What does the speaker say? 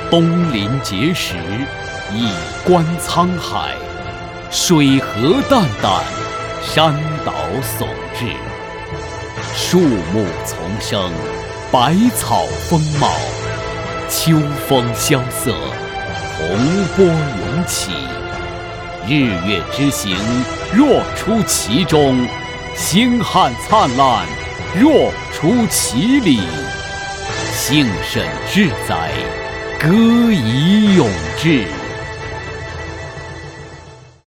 东临碣石，以观沧海。水河淡淡，山岛悚至。树木丛生，百草丰茂。秋风萧瑟，洪波涌起。日月之行，若出其中；星汉灿烂，若出其里。幸甚至哉，歌以咏志。